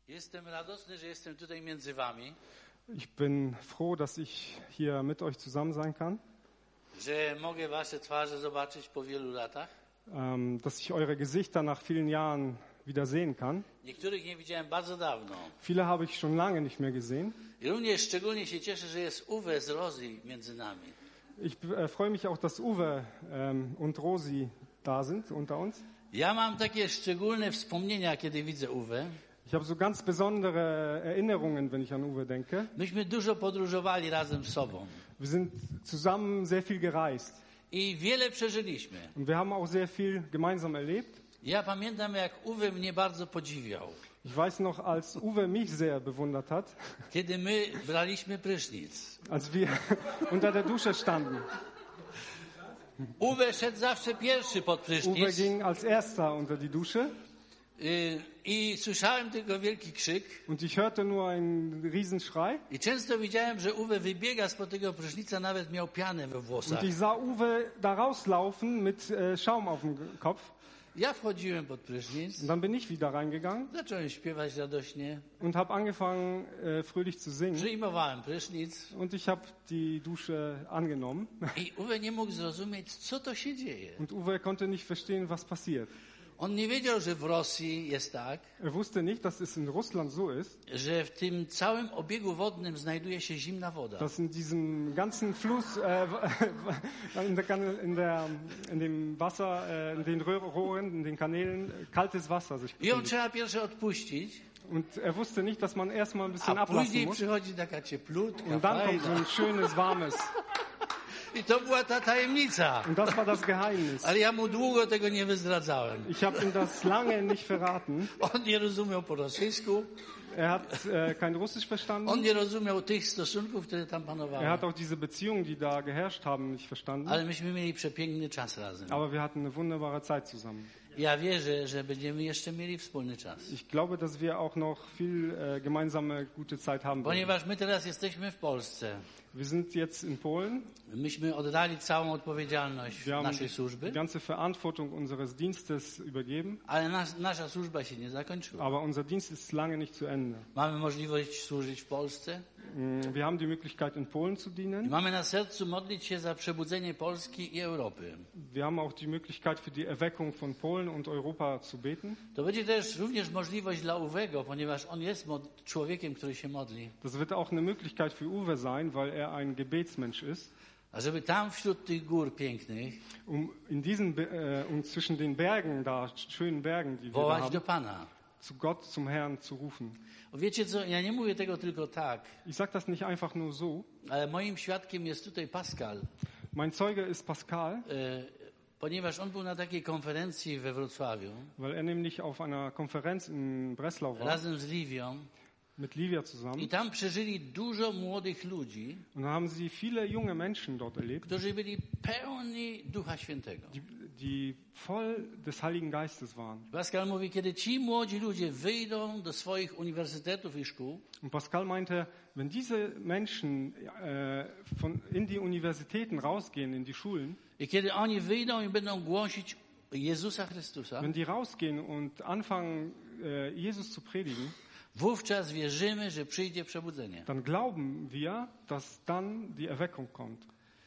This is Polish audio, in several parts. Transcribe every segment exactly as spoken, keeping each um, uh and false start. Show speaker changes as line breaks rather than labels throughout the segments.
Jestem radosny, że jestem tutaj między wami.
Ich bin froh, dass ich hier mit euch zusammen sein kann,
Że mogę wasze twarze zobaczyć po wielu latach.
ähm, dass ich eure Gesichter nach vielen Jahren wieder sehen kann.
Niektórych nie widziałem bardzo dawno.
Viele habe ich schon lange nicht mehr gesehen.
I również szczególnie się cieszę, że jest Uwe z Rozy między nami.
Ich äh, freue mich auch, dass Uwe ähm, und Rosi da sind unter uns.
Ja mam takie szczególne wspomnienia, kiedy widzę Uwe.
Ich habe so ganz besondere Erinnerungen, wenn ich an Uwe denke.
Myśmy dużo podróżowali razem z sobą.
Wir sind zusammen sehr viel gereist
I wiele przeżyliśmy.
und wir haben auch sehr viel gemeinsam erlebt.
Ja pamiętam, jak Uwe mnie bardzo podziwiał.
Ich weiß noch, als Uwe mich sehr bewundert hat,
Kiedy my braliśmy prysznic.
als wir unter der Dusche standen.
Uwe szedł zawsze pierwszy pod
Uwe
prysznic.
ging als erster unter die Dusche
Y, I słyszałem tylko wielki krzyk.
und ich hörte nur einen Riesenschrei.
I często widziałem, że Uwe wybiega spod tego prysznica, nawet miał pianę we włosach.
Und ich sah Uwe da rauslaufen mit äh, Schaum auf dem Kopf.
Ja wchodziłem pod prysznic,
Und dann bin ich wieder reingegangen
zacząłem śpiewać radośnie,
und habe angefangen, äh, fröhlich zu singen.
przyjmowałem prysznic
Und ich habe die Dusche angenommen.
i Uwe nie mógł zrozumieć, co to się dzieje.
Und Uwe konnte nicht verstehen, was passiert.
On nie wiedział, że w Rosji jest tak,
Er wusste nicht, dass es in Russland so ist,
że w tym całym obiegu wodnym znajduje się zimna woda.
dass in diesem ganzen Fluss, äh, in, der, in, der, in dem Wasser, äh, in den Rohren, in den Kanälen, kaltes Wasser sich
I ją
befindet.
trzeba pierwsze odpuścić,
Und er wusste nicht, dass man erstmal ein bisschen
a
ablassen
później
muss.
przychodzi taka cieplutka,
Und dann kommt so
fajna.
ein schönes, warmes.
I to była ta tajemnica.
Und das war das Geheimnis.
Ale ja mu długo tego nie wyzdradzałem.
Ich habe ihm das lange nicht verraten.
On nie rozumiał po rosyjsku,
Er hat äh, kein Russisch
on
verstanden.
nie rozumiał tych stosunków, które tam panowały.
Er hat auch diese Beziehungen, die da geherrscht haben, nicht verstanden.
Ale myśmy mieli przepiękny czas razem.
Aber wir hatten eine wunderbare Zeit zusammen.
Ja wierzę, że będziemy jeszcze mieli wspólny czas.
Ich glaube, dass wir auch noch viel äh, gemeinsame gute Zeit haben werden.
Ponieważ my teraz jesteśmy w Polsce.
Wir sind jetzt in Polen.
Myśmy oddali całą odpowiedzialność
Wir haben
naszej
die
służby,
ganze Verantwortung unseres Dienstes übergeben.
ale nas, nasza służba się nie zakończyła.
Aber unser Dienst ist lange nicht zu Ende.
Mamy możliwość służyć w Polsce.
Mm, Wir haben die Möglichkeit, in Polen zu
I
dienen.
mamy na sercu modlić się za przebudzenie Polski i Europy.
Wir haben auch die Möglichkeit, für die Erweckung von Polen und Europa zu beten.
To będzie też również możliwość dla Uwego, ponieważ on jest mod- człowiekiem, który się modli.
Das wird auch eine Möglichkeit für Uwe sein, weil er ein Gebetsmensch ist,
A żeby tam wśród tych gór pięknych
um in diesen Be- äh, um zwischen den Bergen da, schönen Bergen, die wir da
wołać do
haben,
Pana.
zu Gott, zum Herrn zu rufen.
Wiecie co, ja nie mówię tego tylko tak,
Ich sage das nicht einfach nur so.
ale moim świadkiem jest tutaj Pascal,
Mein Zeuge ist Pascal,
e, ponieważ on był na takiej konferencji we Wrocławiu
weil er nämlich auf einer Konferenz in Breslau war,
razem z Liwią
mit Livia
i
zusammen.
tam przeżyli dużo młodych ludzi,
Und da haben sie viele junge Menschen dort erlebt,
którzy byli pełni Ducha Świętego.
die, die voll des Heiligen Geistes waren.
Pascal mówi, kiedy ci młodzi ludzie wyjdą do swoich uniwersytetów i szkół,
Und Pascal meinte, wenn diese Menschen äh, von, in die Universitäten rausgehen, in die Schulen,
i kiedy oni wyjdą i będą głosić Jezusa Chrystusa,
wenn die rausgehen und anfangen, äh, Jesus zu predigen,
wówczas wierzymy, że przyjdzie przebudzenie.
dann glauben wir, dass dann die Erweckung kommt.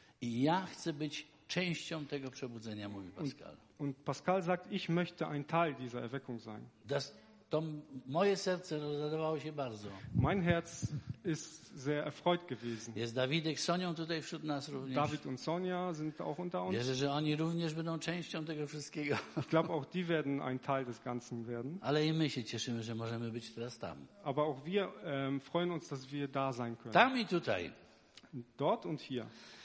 I ja chcę być częścią tego przebudzenia, mówi Pascal.
Und Pascal sagt, ich möchte ein Teil dieser Erweckung sein.
Das, to moje serce rozradowało się bardzo.
Mein Herz ist sehr erfreut gewesen.
Jest Dawidek z Sonią tutaj wśród nas również.
David und Sonja sind auch unter uns.
Wierzę, że oni również będą częścią tego wszystkiego.
Ich glaube, auch die werden ein Teil des Ganzen werden.
Ale i my się cieszymy, że możemy być teraz tam.
Aber auch wir ähm, freuen uns, dass wir da sein können.
Tam i tutaj.
Dort und hier.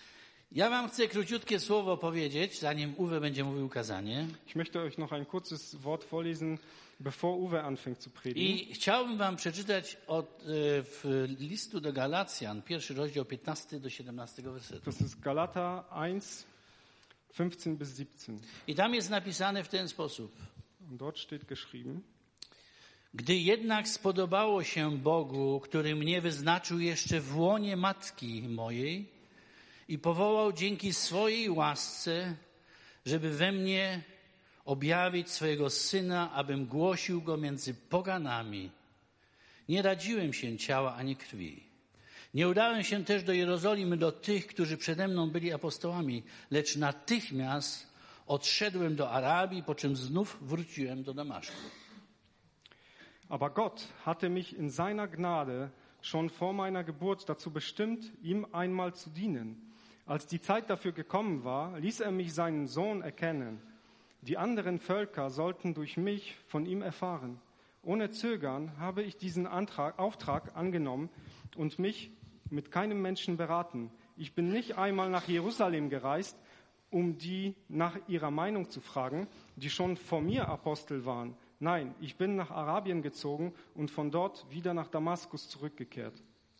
Ja wam chcę króciutkie słowo powiedzieć, zanim Uwe będzie mówił kazanie.
Ich möchte euch noch ein kurzes Wort vorlesen, bevor Uwe anfängt zu predigen.
I chciałbym wam przeczytać od e, w listu do Galacjan, pierwszy rozdział piętnasty do siedemnastego wersetu.
Das ist Galater eins, fünfzehn bis siebzehn.
I tam jest napisane w ten sposób.
Und dort steht geschrieben:
Gdy jednak spodobało się Bogu, który mnie wyznaczył jeszcze w łonie matki mojej i powołał dzięki swojej łasce, żeby we mnie objawić swojego Syna, abym głosił Go między poganami. Nie radziłem się ciała ani krwi. Nie udałem się też do Jerozolimy do tych, którzy przede mną byli apostołami, lecz natychmiast odszedłem do Arabii, po czym znów wróciłem do Damaszku.
Aber Gott hatte mich in seiner Gnade schon vor meiner Geburt dazu bestimmt, ihm einmal zu dienen. Als die Zeit dafür gekommen war, ließ er mich seinen Sohn erkennen. Die anderen Völker sollten durch mich von ihm erfahren. Ohne Zögern habe ich diesen Antrag, Auftrag angenommen und mich mit keinem Menschen beraten. Ich bin nicht einmal nach Jerusalem gereist, um die nach ihrer Meinung zu fragen, die schon vor mir Apostel waren. Nein, ich bin nach Arabien gezogen und von dort wieder nach Damaskus zurückgekehrt.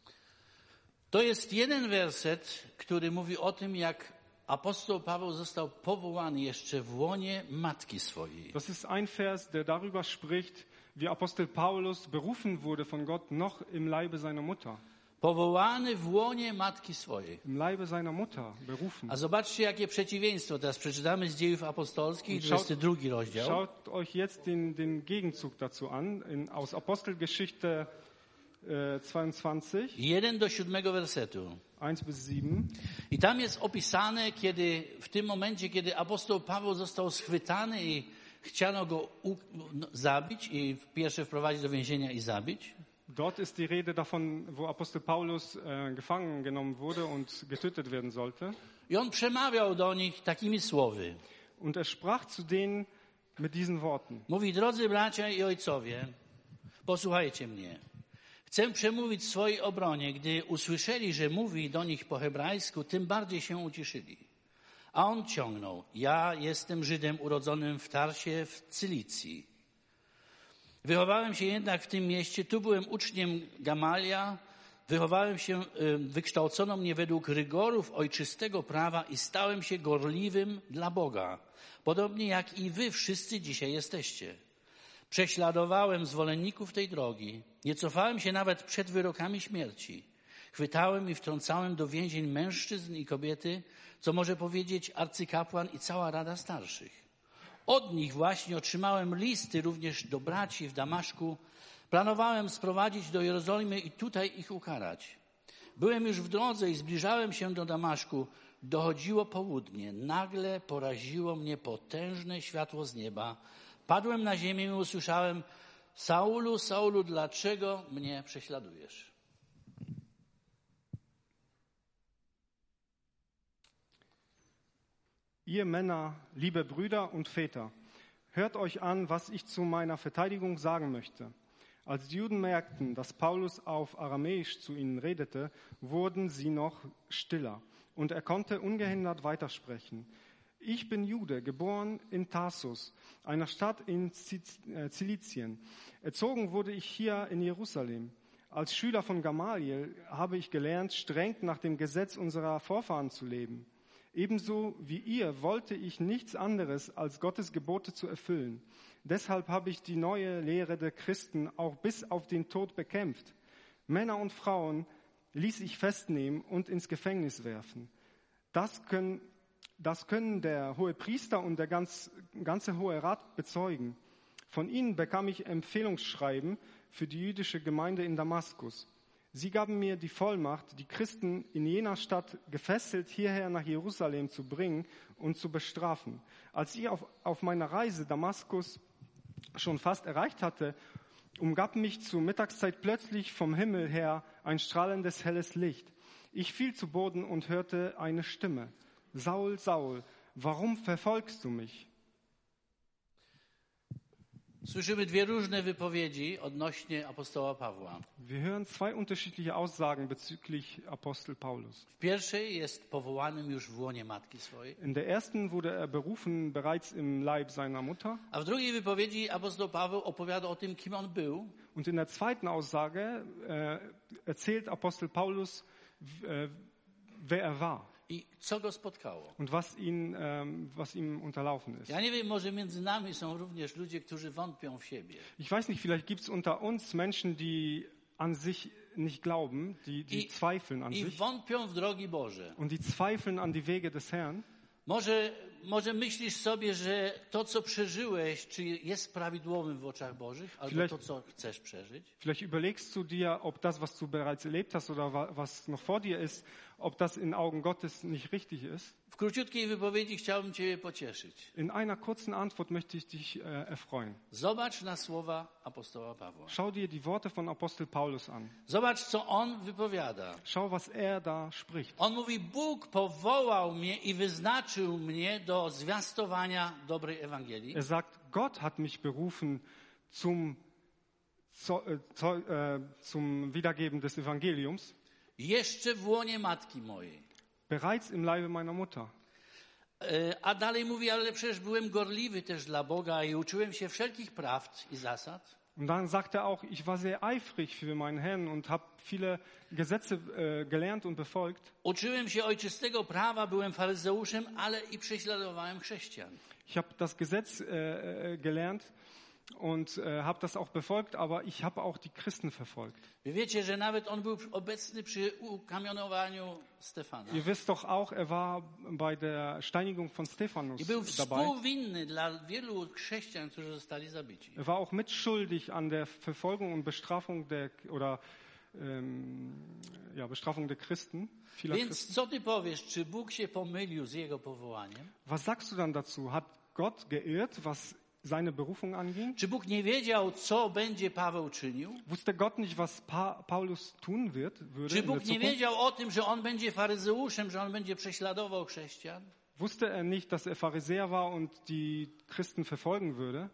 To jest jeden werset, który mówi o tym, jak apostoł Paweł został powołany jeszcze w łonie matki swojej.
Das ist ein Vers, der darüber spricht, wie Apostel Paulus berufen wurde von Gott noch im Leibe seiner Mutter.
Powołany w łonie matki swojej.
Im Leibe seiner Mutter berufen.
A zobaczcie, jakie przeciwieństwo. Teraz przeczytamy z Dziejów Apostolskich, dwudziesty drugi rozdział.
Schaut euch jetzt den, den Gegenzug dazu an, in, aus Apostelgeschichte äh, zweiundzwanzig.
jeden do siódmego wersetu.
eins bis sieben.
I tam jest opisane, kiedy w tym momencie, kiedy apostoł Paweł został schwytany i chciano go u, no, zabić i pierwsze wprowadzić do więzienia i zabić.
Dort ist die Rede davon, wo Apostel Paulus äh, gefangen genommen wurde und getötet werden sollte.
I on przemawiał do nich takimi słowy.
Und er sprach zu denen mit diesen Worten.
Mówi: drodzy bracia i ojcowie, posłuchajcie mnie. Chcę przemówić w swojej obronie. Gdy usłyszeli, że mówi do nich po hebrajsku, tym bardziej się ucieszyli. A on ciągnął: ja jestem Żydem urodzonym w Tarsie w Cylicji. Wychowałem się jednak w tym mieście, tu byłem uczniem Gamalia, wychowałem się, wykształcono mnie według rygorów ojczystego prawa i stałem się gorliwym dla Boga, podobnie jak i wy wszyscy dzisiaj jesteście. Prześladowałem zwolenników tej drogi, nie cofałem się nawet przed wyrokami śmierci. Chwytałem i wtrącałem do więzień mężczyzn i kobiety, co może powiedzieć arcykapłan i cała Rada Starszych. Od nich właśnie otrzymałem listy również do braci w Damaszku. Planowałem sprowadzić do Jerozolimy i tutaj ich ukarać. Byłem już w drodze i zbliżałem się do Damaszku. Dochodziło południe. Nagle poraziło mnie potężne światło z nieba. Padłem na ziemię i usłyszałem: Saulu, Saulu, dlaczego mnie prześladujesz?
Ihr Männer, liebe Brüder und Väter, hört euch an, was ich zu meiner Verteidigung sagen möchte. Als die Juden merkten, dass Paulus auf Aramäisch zu ihnen redete, wurden sie noch stiller und er konnte ungehindert weitersprechen. Ich bin Jude, geboren in Tarsus, einer Stadt in Zilizien. Erzogen wurde ich hier in Jerusalem. Als Schüler von Gamaliel habe ich gelernt, streng nach dem Gesetz unserer Vorfahren zu leben. Ebenso wie ihr wollte ich nichts anderes, als Gottes Gebote zu erfüllen. Deshalb habe ich die neue Lehre der Christen auch bis auf den Tod bekämpft. Männer und Frauen ließ ich festnehmen und ins Gefängnis werfen. Das können, das können der Hohepriester und der ganz, ganze Hohe Rat bezeugen. Von ihnen bekam ich Empfehlungsschreiben für die jüdische Gemeinde in Damaskus. Sie gaben mir die Vollmacht, die Christen in jener Stadt gefesselt hierher nach Jerusalem zu bringen und zu bestrafen. Als ich auf, auf meiner Reise Damaskus schon fast erreicht hatte, umgab mich zur Mittagszeit plötzlich vom Himmel her ein strahlendes helles Licht. Ich fiel zu Boden und hörte eine Stimme: Saul, Saul, warum verfolgst du mich?
Słyszymy dwie różne wypowiedzi odnośnie apostoła Pawła.
Wir hören zwei unterschiedliche Aussagen bezüglich Apostel Paulus.
W pierwszej jest powołanym już w łonie matki swojej.
In der ersten wurde er berufen bereits im Leib seiner Mutter.
A w drugiej wypowiedzi apostoł Paweł opowiada o tym, kim on był.
Und in der zweiten Aussage äh, erzählt Apostel Paulus, äh, wer er war.
I co go spotkało.
Und was, ihn, ähm, was ihm unterlaufen ist.
Ja nie wiem, może między nami są również ludzie, którzy wątpią w siebie.
Ich weiß nicht, vielleicht gibt es unter uns Menschen, die an sich nicht glauben, die, die
I,
zweifeln an
i
sich.
wątpią w drogi Boże.
Und die zweifeln an die Wege des Herrn.
Może może myślisz sobie, że to, co przeżyłeś, czy jest prawidłowym w oczach Bożych, albo
Vielleicht-
to, co chcesz przeżyć?
Vielleicht überlegst du dir, ob das, was du bereits erlebt hast oder wa- was noch vor dir ist, ob das in Augen Gottes nicht richtig ist.
W króciutkiej wypowiedzi chciałbym Ciebie pocieszyć.
In einer kurzen Antwort möchte ich dich äh, erfreuen.
Zobacz na słowa apostoła Pawła.
Schau dir die Worte von Apostel Paulus an.
Zobacz, co on wypowiada.
Schau, was er da spricht.
On mówi, Bóg powołał mnie i wyznaczył mnie do zwiastowania dobrej Ewangelii.
Er sagt, Gott hat mich berufen zum, zo, äh, zo, äh, zum Wiedergeben des Evangeliums,
Jeszcze w łonie matki mojej.
bereits im Leibe meiner Mutter.
E, A dalej mówi, ale przecież byłem gorliwy też dla Boga i uczyłem się wszelkich prawd i zasad.
Und dann sagt er auch, ich war sehr eifrig für meinen Herrn und habe viele Gesetze äh, gelernt und befolgt.
Uczyłem się ojczystego prawa, byłem faryzeuszem, ale i prześladowałem chrześcijan.
Ich habe das Gesetz äh, äh, gelernt und äh, habe das auch befolgt, aber ich habe auch die Christen verfolgt.
Wy wiecie, że nawet on był obecny przy ukamienowaniu Stefana.
Ihr wisst doch auch, er war bei der Steinigung von Stephanus
I był
dabei.
współwinny dla wielu chrześcijan, którzy zostali zabici.
Er war auch mitschuldig an der Verfolgung und Bestrafung der oder ähm, ja, Bestrafung der Christen, vieler
Więc
Christen.
co ty powiesz, czy Bóg się pomylił z jego powołaniem?
Was sagst du dann dazu? Hat Gott geirrt, was seine Berufung anging?
Czy Bóg nie wiedział, co będzie Paweł czynił?
Wusste Gott nicht, was pa Paulus tun wird, würde
Czy
in der
Bóg nie
Zukunft?
wiedział o tym, że on będzie faryzeuszem, że on będzie prześladował chrześcijan?
Wusste er nicht, dass er Pharisäer war und die Christen verfolgen würde?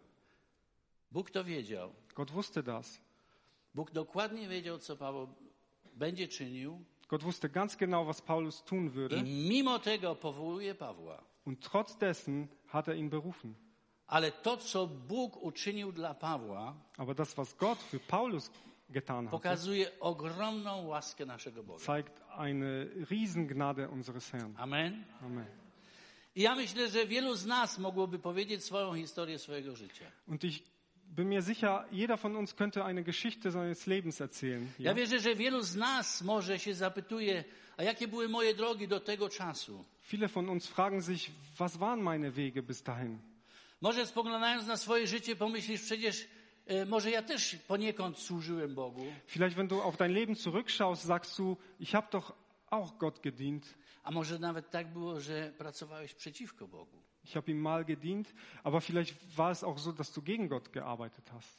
Bóg to wiedział.
Gott wusste das.
Bóg dokładnie wiedział, co Paweł będzie czynił
Gott wusste ganz genau, was Paulus tun
i
würde.
mimo tego powołuje Pawła.
Und trotz dessen hat er ihn berufen.
Ale to, co Bóg uczynił dla Pawła,
Aber das, was Gott für Paulus getan hat,
pokazuje ogromną łaskę naszego Boga.
zeigt eine Riesengnade unseres Herrn.
Amen.
Amen.
I ja myślę, że wielu z nas mogłoby powiedzieć swoją historię swojego życia.
Und ich bin mir sicher, jeder von uns könnte eine Geschichte seines Lebens erzählen.
Ja
Ja?
wierzę, że wielu z nas może się zapytuje, a jakie były moje drogi do tego czasu?
Viele von uns fragen sich, was waren meine Wege bis dahin?
Może spoglądając na swoje życie pomyślisz, przecież e, może ja też poniekąd służyłem Bogu.
Vielleicht, wenn du auf dein Leben zurückschaust, sagst du, ich habe doch auch Gott gedient.
A może nawet tak było, że pracowałeś przeciwko Bogu.
Ich habe ihm mal gedient, aber vielleicht war es auch so, dass du gegen Gott gearbeitet hast.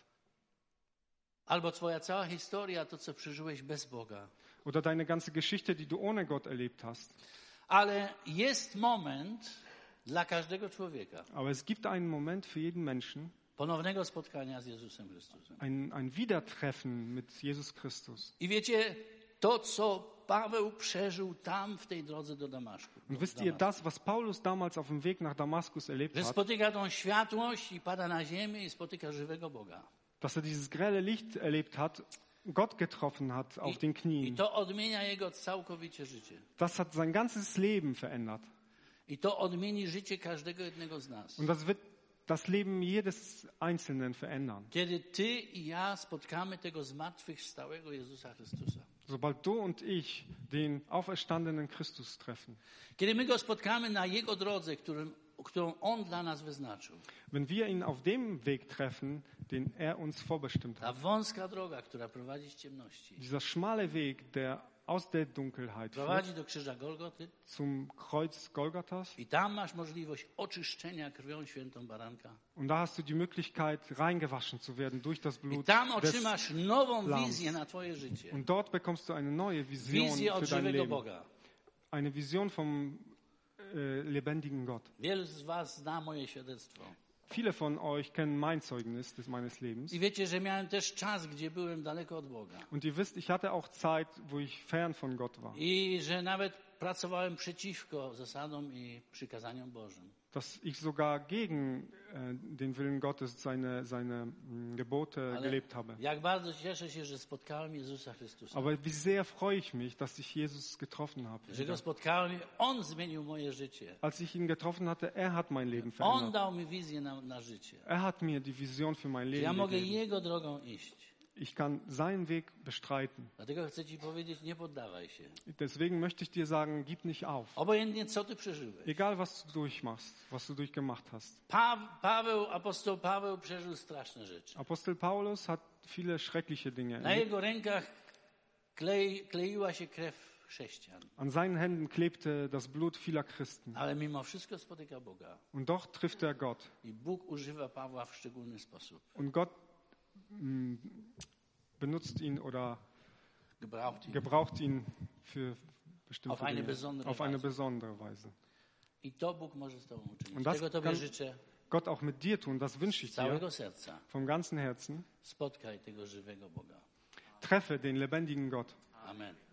Albo twoja cała historia, to co przeżyłeś bez Boga.
Oder deine ganze Geschichte, die du ohne Gott erlebt hast.
Ale jest moment dla każdego człowieka
Aber es gibt einen Moment für jeden Menschen,
ponownego spotkania z Jezusem Chrystusem.
ein, ein Wiedertreffen mit Jesus Christus.
I wiecie, to co Paweł przeżył tam w tej drodze do Damaszku.
Und wisst ihr, das, was Paulus damals auf dem Weg nach Damaskus erlebt
Że
hat,
spotyka tą światłość i pada na ziemię i spotyka żywego Boga.
dass er dieses grelle Licht erlebt hat, Gott getroffen hat auf den
I
Knien,
to odmienia jego całkowicie życie.
das hat sein ganzes Leben verändert.
I to odmieni życie każdego jednego z nas.
Und das wird das Leben jedes Einzelnen verändern.
Kiedy ty i ja spotkamy tego zmartwychwstałego Jezusa Chrystusa.
Sobald du und ich den auferstandenen Christus treffen,
Kiedy my go spotkamy na jego drodze, którym, którą on dla nas wyznaczył.
wenn wir ihn auf dem Weg treffen, den er uns vorbestimmt
Ta
hat,
wąska droga, która prowadzi z ciemności,
dieser schmale Weg, der aus der Dunkelheit führt
prowadzi do krzyża Golgoty
zum Kreuz Golgathas,
i tam masz możliwość oczyszczenia krwią świętą baranka.
und da hast du die Möglichkeit, reingewaschen zu werden durch das
I
Blut
tam
des,
otrzymasz nową
Lambs.
wizję na twoje życie.
und dort bekommst du eine neue Vision
Wizję od
für dein
żywego
Leben,
Boga.
eine Vision vom äh, lebendigen Gott.
Wielu z was zna moje świadectwo.
Viele von euch kennen mein Zeugnis des meines Lebens.
I wiecie, że miałem też czas, gdzie byłem daleko od Boga.
Und ihr wisst, ich hatte auch Zeit, wo ich fern von Gott war.
I że nawet pracowałem przeciwko zasadom i przykazaniom Bożym.
Dass ich sogar gegen äh, den Willen Gottes, seine, seine mh, Gebote
Ale
gelebt habe.
jak bardzo cieszę się, że spotkałem Jezusa Chrystusa.
Aber wie sehr freue ich mich, dass ich Jesus getroffen habe.
Że go spotkałem i On zmienił moje życie.
Als ich ihn getroffen hatte, er hat mein Leben
On
verändert.
dał mi wizję na, na życie.
Er hat mir die Vision für mein
Że
Leben
ja mogę
gegeben.
Jego drogą iść.
Ich kann seinen Weg bestreiten.
Dlatego chcę ci powiedzieć, nie poddawaj się.
Deswegen möchte ich dir sagen, gib nicht auf.
Obojętnie co ty przeżyłeś.
Egal, was du durchmachst, was du durchgemacht hast.
Pa- Paweł, apostoł Paweł przeżył straszne rzeczy.
Apostel Paulus hat viele schreckliche Dinge
Na
erlebt.
jego rękach klei, kleiła się krew chrześcijan.
An seinen Händen klebte das Blut vieler Christen.
Ale mimo wszystko spotyka Boga.
Und doch trifft er Gott.
I Bóg używa Pawła w szczególny sposób.
Und Gott mh, benutzt ihn oder
Gebraucht ihn.
gebraucht ihn für bestimmte
Auf eine
Dinge.
besondere
Auf eine
Weise.
besondere Weise.
I to Bóg może z tobą
Und
uczynić.
das
Tego tobie
kann
życzę
Gott auch mit dir tun, das wünsche
z
ich dir
całego serca.
vom ganzen Herzen.
Spotkaj tego żywego Boga.
Treffe den lebendigen Gott.
Amen.